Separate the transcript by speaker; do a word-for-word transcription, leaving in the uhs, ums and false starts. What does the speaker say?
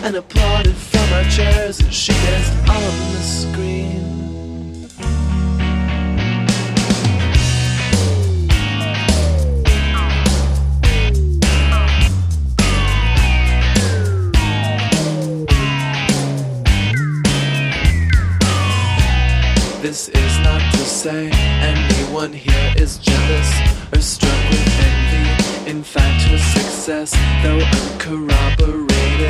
Speaker 1: and applauded from our chairs as she gazed on the screen. This is not to say anyone here is jealous or struck with envy. In fact, her success, though uncorroborated,